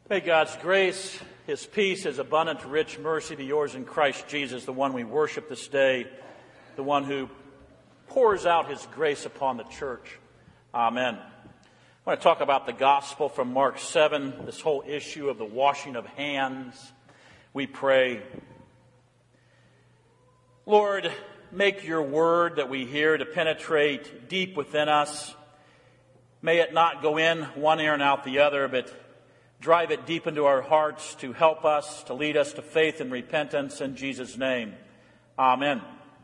May God's grace, His peace, His abundant, rich mercy be yours in Christ Jesus, the one we worship this day, the one who pours out His grace upon the church. Amen. I want to talk about the gospel from Mark 7, this whole issue of the washing of hands. We pray. Lord, make your word that we hear to penetrate deep within us. May it not go in one ear and out the other, but drive it deep into our hearts to help us, to lead us to faith and repentance in Jesus' name. Amen.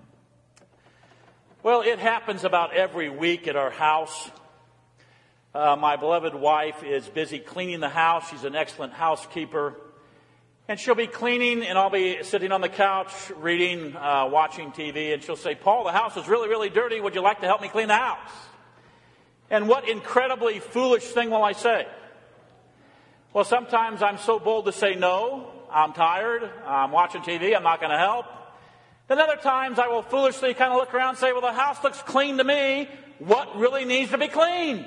Well, it happens about every week at our house. My beloved wife is busy cleaning the house. She's an excellent housekeeper. And she'll be cleaning, and I'll be sitting on the couch reading, watching TV, and she'll say, "Paul, the house is really, really dirty. Would you like to help me clean the house?" And what incredibly foolish thing will I say? Well, sometimes I'm so bold to say, no, I'm tired, I'm watching TV, I'm not going to help. Then other times I will foolishly kind of look around and say, well, the house looks clean to me. What really needs to be cleaned?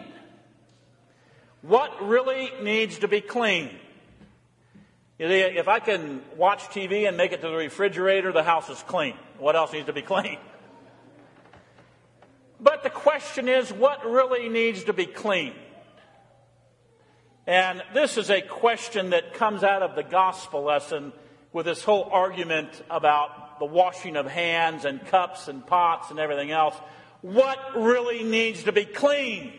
What really needs to be cleaned? If I can watch TV and make it to the refrigerator, the house is clean. What else needs to be clean? But the question is, what really needs to be cleaned? And this is a question that comes out of the gospel lesson with this whole argument about the washing of hands and cups and pots and everything else. What really needs to be cleaned?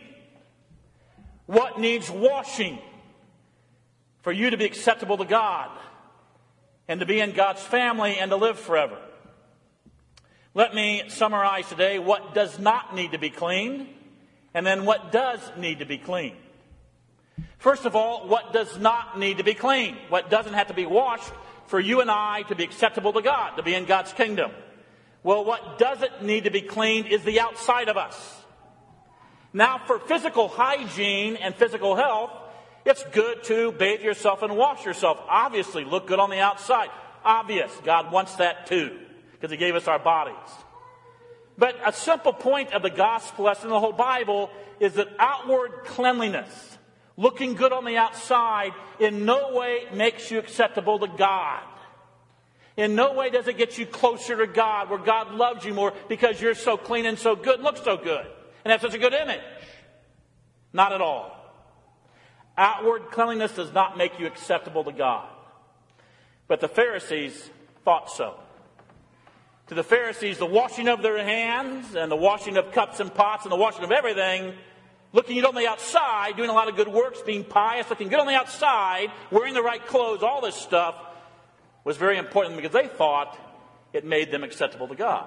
What needs washing for you to be acceptable to God and to be in God's family and to live forever? Let me summarize today what does not need to be cleaned and then what does need to be cleaned. First of all, what does not need to be cleaned? What doesn't have to be washed for you and I to be acceptable to God, to be in God's kingdom? Well, what doesn't need to be cleaned is the outside of us. Now, for physical hygiene and physical health, it's good to bathe yourself and wash yourself. Obviously, look good on the outside. Obvious. God wants that too, because He gave us our bodies. But a simple point of the gospel lesson in the whole Bible is that outward cleanliness, looking good on the outside, in no way makes you acceptable to God. In no way does it get you closer to God, where God loves you more because you're so clean and so good, look so good, and have such a good image. Not at all. Outward cleanliness does not make you acceptable to God. But the Pharisees thought so. To the Pharisees, the washing of their hands and the washing of cups and pots and the washing of everything, looking good on the outside, doing a lot of good works, being pious, looking good on the outside, wearing the right clothes, all this stuff was very important because they thought it made them acceptable to God.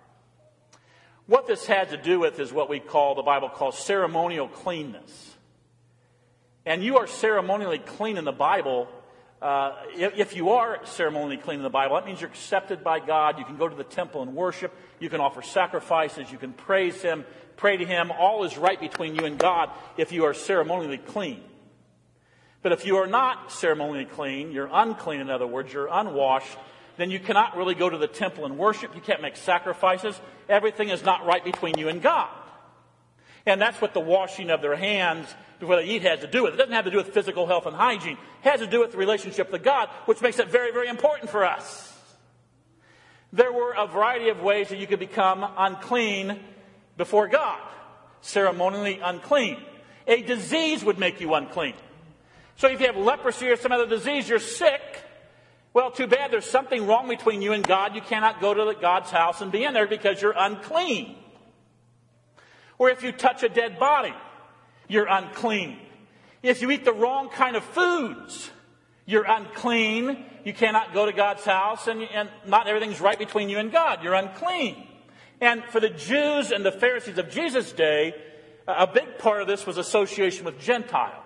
What this had to do with is what the Bible calls ceremonial cleanness. And you are ceremonially clean in the Bible. If you are ceremonially clean in the Bible, that means you're accepted by God. You can go to the temple and worship. You can offer sacrifices. You can praise Him, pray to Him. All is right between you and God if you are ceremonially clean. But if you are not ceremonially clean, you're unclean, in other words, you're unwashed, then you cannot really go to the temple and worship. You can't make sacrifices. Everything is not right between you and God. And that's what the washing of their hands before they eat has to do with. It doesn't have to do with physical health and hygiene. It has to do with the relationship with God, which makes it very, very important for us. There were a variety of ways that you could become unclean before God. Ceremonially unclean. A disease would make you unclean. So if you have leprosy or some other disease, you're sick. Well, too bad. There's something wrong between you and God. You cannot go to God's house and be in there because you're unclean. Or if you touch a dead body, you're unclean. If you eat the wrong kind of foods, you're unclean. You cannot go to God's house, and not everything's right between you and God. You're unclean. And for the Jews and the Pharisees of Jesus' day, a big part of this was association with Gentiles.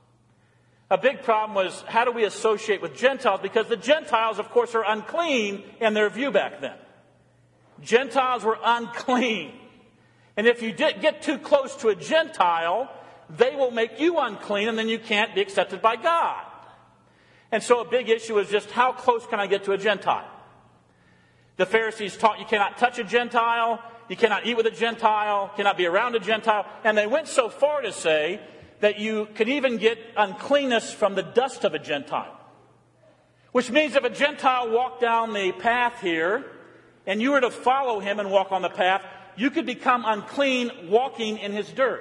A big problem was, how do we associate with Gentiles? Because the Gentiles, of course, are unclean in their view back then. Gentiles were unclean. And if you get too close to a Gentile, they will make you unclean, and then you can't be accepted by God. And so a big issue is just, how close can I get to a Gentile? The Pharisees taught you cannot touch a Gentile, you cannot eat with a Gentile, cannot be around a Gentile. And they went so far to say that you could even get uncleanness from the dust of a Gentile. Which means if a Gentile walked down the path here, and you were to follow him and walk on the path, you could become unclean walking in his dirt.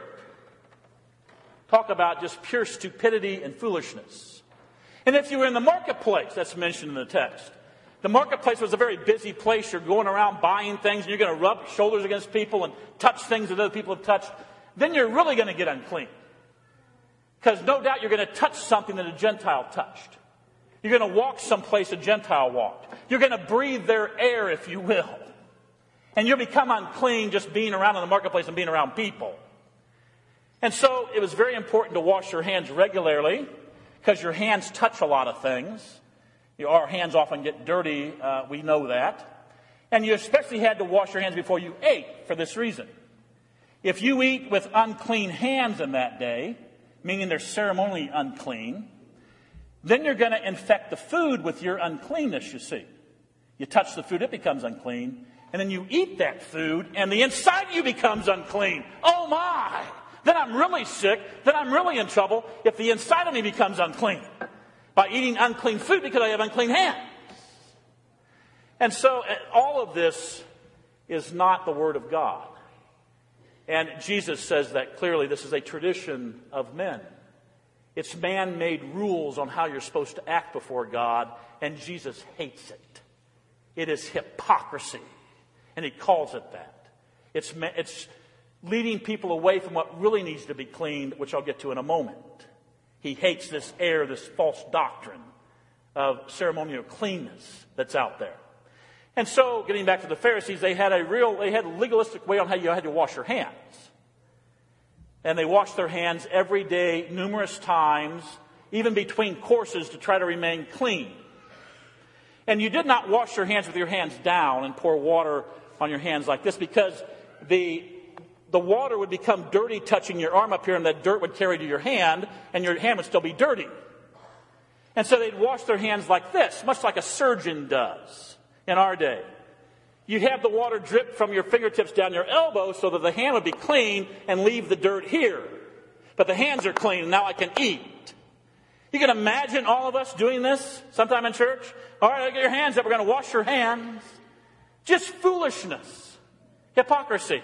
Talk about just pure stupidity and foolishness. And if you were in the marketplace, that's mentioned in the text. The marketplace was a very busy place. You're going around buying things, and you're going to rub shoulders against people and touch things that other people have touched. Then you're really going to get unclean. Because no doubt you're going to touch something that a Gentile touched. You're going to walk someplace a Gentile walked. You're going to breathe their air, if you will. And you'll become unclean just being around in the marketplace and being around people. And so it was very important to wash your hands regularly because your hands touch a lot of things. Our hands often get dirty. We know that. And you especially had to wash your hands before you ate for this reason. If you eat with unclean hands in that day, meaning they're ceremonially unclean, then you're going to infect the food with your uncleanness, you see. You touch the food, it becomes unclean. And then you eat that food, and the inside of you becomes unclean. Oh my! Then I'm really sick. Then I'm really in trouble if the inside of me becomes unclean by eating unclean food because I have unclean hands. And so all of this is not the Word of God. And Jesus says that clearly. This is a tradition of men. It's man-made rules on how you're supposed to act before God, and Jesus hates it. It is hypocrisy, and he calls it that. It's leading people away from what really needs to be cleaned, which I'll get to in a moment. He hates this air, this false doctrine of ceremonial cleanness that's out there. And so, getting back to the Pharisees, they had a legalistic way on how you had to wash your hands. And they washed their hands every day, numerous times, even between courses to try to remain clean. And you did not wash your hands with your hands down and pour water on your hands like this because the water would become dirty touching your arm up here and that dirt would carry to your hand and your hand would still be dirty. And so they'd wash their hands like this, much like a surgeon does in our day. You'd have the water drip from your fingertips down your elbow so that the hand would be clean and leave the dirt here. But the hands are clean and now I can eat. You can imagine all of us doing this sometime in church. All right, get your hands up. We're going to wash your hands. Just foolishness. Hypocrisy.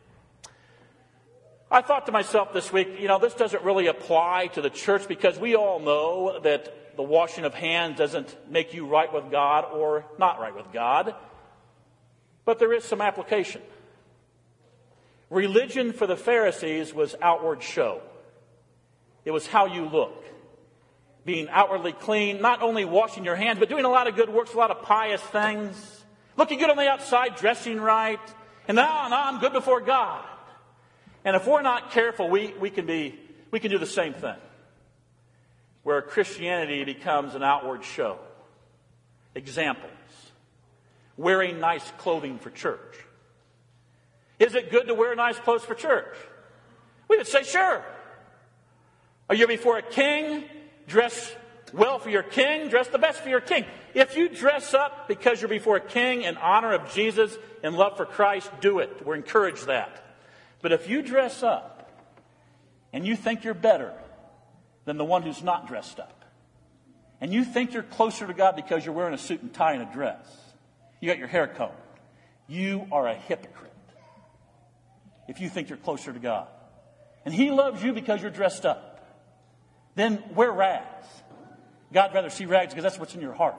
I thought to myself this week, this doesn't really apply to the church because we all know that the washing of hands doesn't make you right with God or not right with God. But there is some application. Religion for the Pharisees was outward show. It was how you look. Being outwardly clean, not only washing your hands, but doing a lot of good works, a lot of pious things. Looking good on the outside, dressing right. And now I'm good before God. And if we're not careful, we can do the same thing. Where Christianity becomes an outward show. Examples. Wearing nice clothing for church. Is it good to wear nice clothes for church? We would say, sure. Are you before a king? Dress well for your king. Dress the best for your king. If you dress up because you're before a king in honor of Jesus and love for Christ, do it. We're encouraged that. But if you dress up and you think you're better than the one who's not dressed up, and you think you're closer to God because you're wearing a suit and tie and a dress, you got your hair combed, you are a hypocrite if you think you're closer to God. And he loves you because you're dressed up. Then wear rags. God'd rather see rags because that's what's in your heart.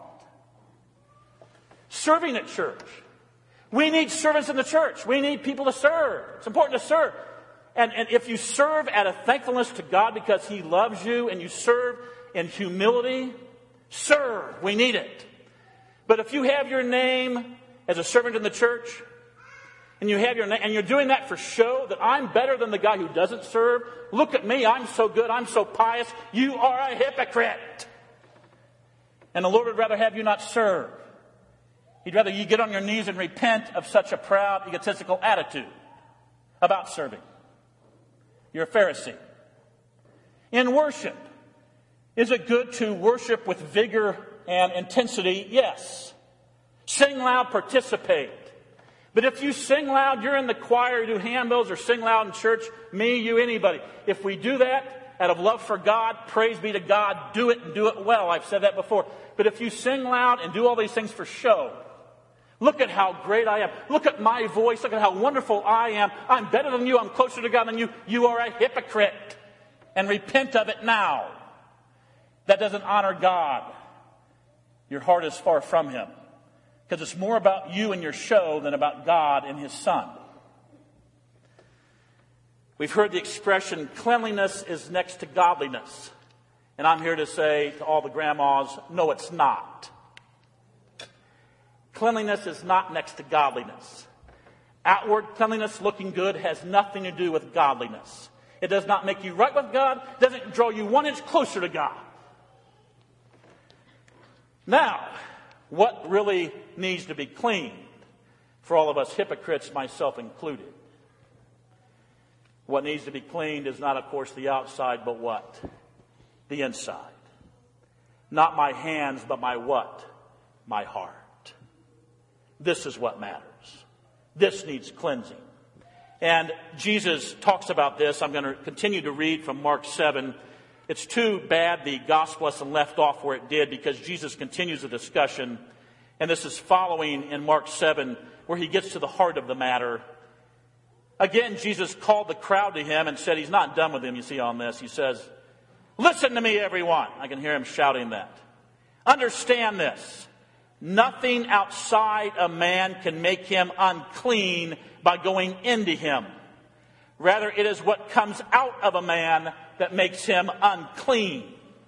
Serving at church. We need servants in the church. We need people to serve. It's important to serve. And if you serve out of thankfulness to God because he loves you and you serve in humility, serve. We need it. But if you have your name as a servant in the church, and you have your name, and you're doing that for show, that I'm better than the guy who doesn't serve, look at me, I'm so good, I'm so pious, you are a hypocrite. And the Lord would rather have you not serve. He'd rather you get on your knees and repent of such a proud, egotistical attitude about serving. You're a Pharisee. In worship, is it good to worship with vigor and intensity? Yes. Sing loud, participate. But if you sing loud, you're in the choir, you do handbells, or sing loud in church, me, you, anybody. If we do that, out of love for God, praise be to God, do it and do it well. I've said that before. But if you sing loud and do all these things for show, look at how great I am. Look at my voice. Look at how wonderful I am. I'm better than you. I'm closer to God than you. You are a hypocrite. And repent of it now. That doesn't honor God. Your heart is far from Him. Because it's more about you and your show than about God and His Son. We've heard the expression, cleanliness is next to godliness. And I'm here to say to all the grandmas, no, it's not. Cleanliness is not next to godliness. Outward cleanliness, looking good, has nothing to do with godliness. It does not make you right with God. It doesn't draw you 1 inch closer to God. Now, what really needs to be cleaned for all of us hypocrites, myself included? What needs to be cleaned is not, of course, the outside, but what? The inside. Not my hands, but my what? My heart. This is what matters. This needs cleansing. And Jesus talks about this. I'm going to continue to read from Mark 7. It's too bad the gospel lesson left off where it did, because Jesus continues the discussion. And this is following in Mark 7 where he gets to the heart of the matter. Again, Jesus called the crowd to him and said, he's not done with them, you see on this. He says, listen to me, everyone. I can hear him shouting that. Understand this. Nothing outside a man can make him unclean by going into him. Rather, it is what comes out of a man that makes him unclean.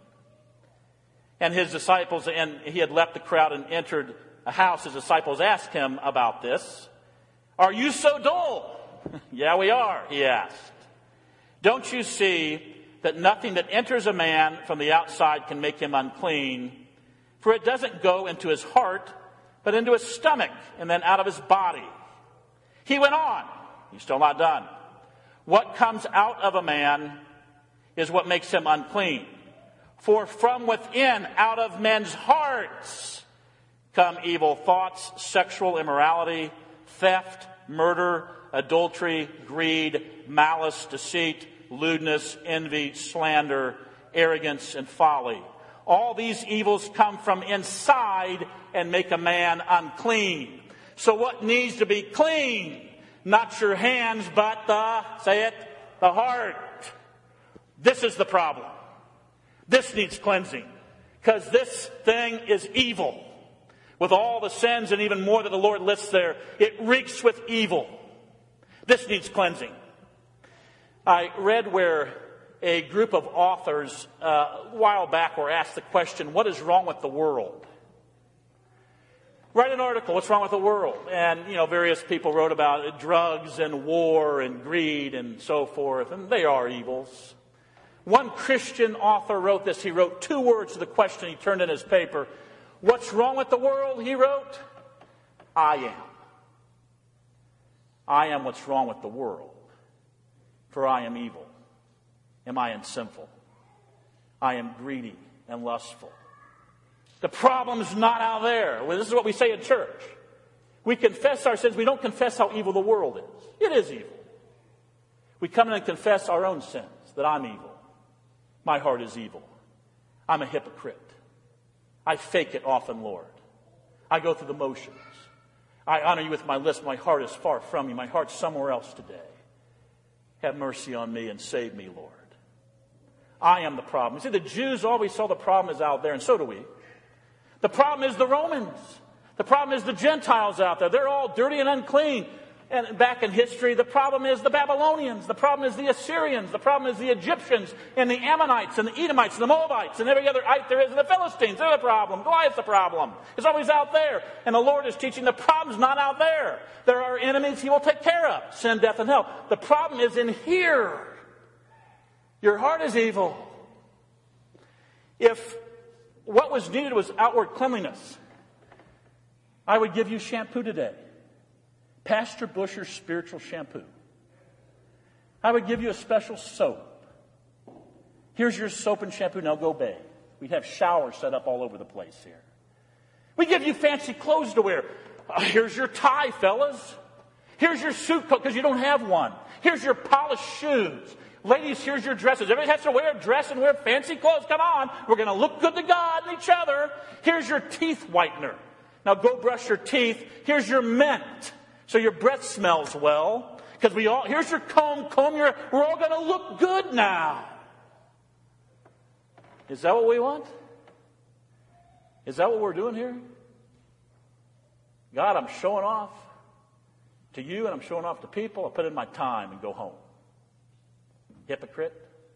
And his disciples, and he had left the crowd and entered a house. His disciples asked him about this. Are you so dull? Yeah, we are, he asked. Don't you see that nothing that enters a man from the outside can make him unclean? For it doesn't go into his heart, but into his stomach, and then out of his body. He went on. He's still not done. What comes out of a man is what makes him unclean. For from within, out of men's hearts, come evil thoughts, sexual immorality, theft, murder, adultery, greed, malice, deceit, lewdness, envy, slander, arrogance, and folly. All these evils come from inside and make a man unclean. So what needs to be clean? Not your hands, but the heart. This is the problem. This needs cleansing. Because this thing is evil. With all the sins and even more that the Lord lists there, it reeks with evil. This needs cleansing. I read where a group of authors a while back were asked the question, what is wrong with the world? Write an article, what's wrong with the world? And, various people wrote about drugs and war and greed and so forth, and they are evils. One Christian author wrote this. He wrote 2 words to the question he turned in his paper. What's wrong with the world? He wrote, I am. I am what's wrong with the world, for I am evil. Am I sinful? I am greedy and lustful. The problem's not out there. Well, this is what we say in church. We confess our sins. We don't confess how evil the world is. It is evil. We come in and confess our own sins, that I'm evil. My heart is evil. I'm a hypocrite. I fake it often, Lord. I go through the motions. I honor you with my lips. My heart is far from you. My heart's somewhere else today. Have mercy on me and save me, Lord. I am the problem. You see, the Jews always saw the problem is out there, and so do we. The problem is the Romans. The problem is the Gentiles out there. They're all dirty and unclean. And back in history, the problem is the Babylonians. The problem is the Assyrians. The problem is the Egyptians and the Ammonites and the Edomites and the Moabites and every other ite there is. And the Philistines, they're the problem. Goliath's the problem. It's always out there. And the Lord is teaching the problem's not out there. There are enemies he will take care of. Sin, death, and hell. The problem is in here. Your heart is evil. If what was needed was outward cleanliness, I would give you shampoo today. Pastor Busher's spiritual shampoo. I would give you a special soap. Here's your soap and shampoo. Now go bathe. We'd have showers set up all over the place here. We give you fancy clothes to wear. Here's your tie, fellas. Here's your suit coat because you don't have one. Here's your polished shoes. Ladies, here's your dresses. Everybody has to wear a dress and wear fancy clothes. Come on. We're going to look good to God and each other. Here's your teeth whitener. Now go brush your teeth. Here's your mint, so your breath smells well. Because here's your comb. We're all going to look good now. Is that what we want? Is that what we're doing here? God, I'm showing off to you and I'm showing off to people. I'll put in my time and go home. Hypocrite?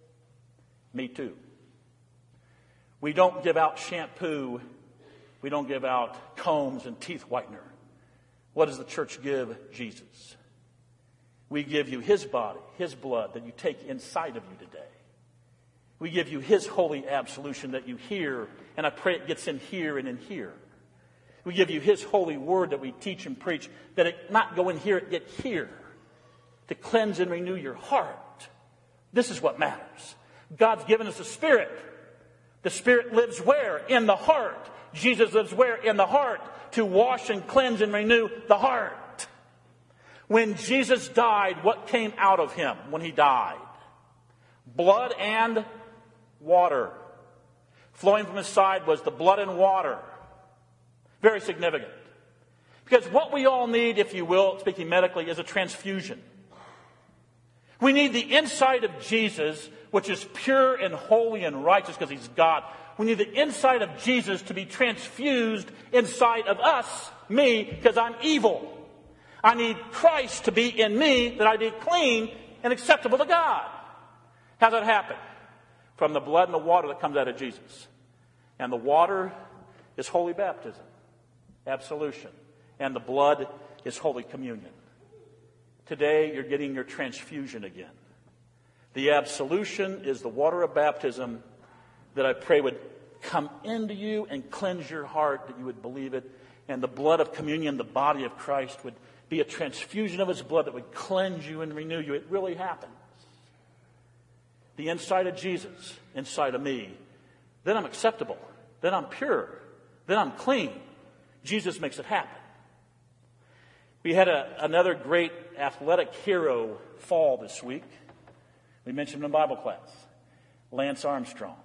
Me too. We don't give out shampoo. We don't give out combs and teeth whitener. What does the church give Jesus? We give you His body, His blood that you take inside of you today. We give you His holy absolution that you hear, and I pray it gets in here and in here. We give you His holy word that we teach and preach, that it not go in here, it get here, to cleanse and renew your heart. This is what matters. God's given us a Spirit. The Spirit lives where? In the heart. Jesus lives where? In the heart, to wash and cleanse and renew the heart. When Jesus died, what came out of Him when He died? Blood and water. Flowing from His side was the blood and water. Very significant. Because what we all need, if you will, speaking medically, is a transfusion. We need the inside of Jesus, which is pure and holy and righteous because He's God. We need the inside of Jesus to be transfused inside of us, me, because I'm evil. I need Christ to be in me, that I be clean and acceptable to God. How's that happen? From the blood and the water that comes out of Jesus. And the water is holy baptism, absolution. And the blood is holy communion. Today, you're getting your transfusion again. The absolution is the water of baptism that I pray would come into you and cleanse your heart, that you would believe it. And the blood of communion, the body of Christ, would be a transfusion of His blood that would cleanse you and renew you. It really happens. The inside of Jesus, inside of me. Then I'm acceptable. Then I'm pure. Then I'm clean. Jesus makes it happen. We had another great athletic hero fall this week. We mentioned him in Bible class. Lance Armstrong.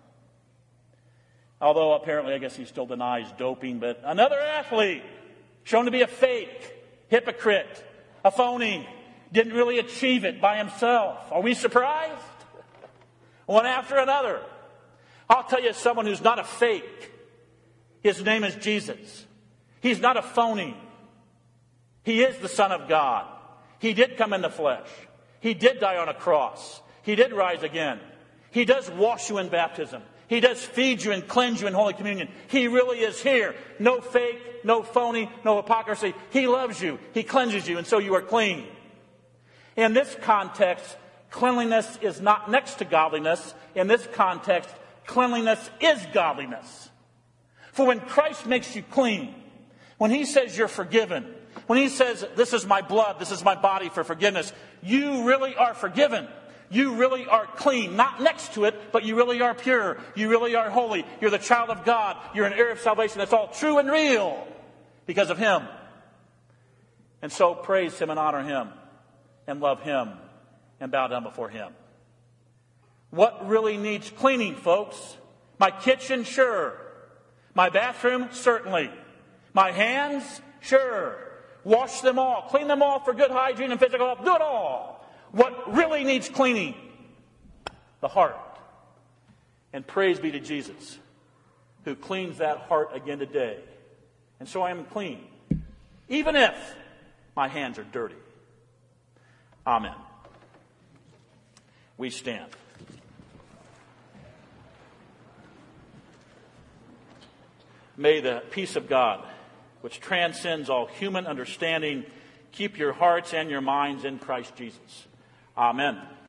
Although apparently I guess he still denies doping, but another athlete shown to be a fake, hypocrite, a phony, didn't really achieve it by himself. Are we surprised? One after another. I'll tell you someone who's not a fake. His name is Jesus. He's not a phony. He is the Son of God. He did come in the flesh. He did die on a cross. He did rise again. He does wash you in baptism. He does feed you and cleanse you in Holy Communion. He really is here. No fake, no phony, no hypocrisy. He loves you. He cleanses you, and so you are clean. In this context, cleanliness is not next to godliness. In this context, cleanliness is godliness. For when Christ makes you clean, when He says you're forgiven, when He says, this is my blood, this is my body for forgiveness, you really are forgiven. You really are clean. Not next to it, but you really are pure. You really are holy. You're the child of God. You're an heir of salvation. That's all true and real because of Him. And so praise Him and honor Him and love Him and bow down before Him. What really needs cleaning, folks? My kitchen? Sure. My bathroom? Certainly. My hands? Sure. Wash them all. Clean them all for good hygiene and physical health. Do it all. What really needs cleaning? The heart. And praise be to Jesus, who cleans that heart again today. And so I am clean, even if my hands are dirty. Amen. We stand. May the peace of God, which transcends all human understanding, keep your hearts and your minds in Christ Jesus. Amen.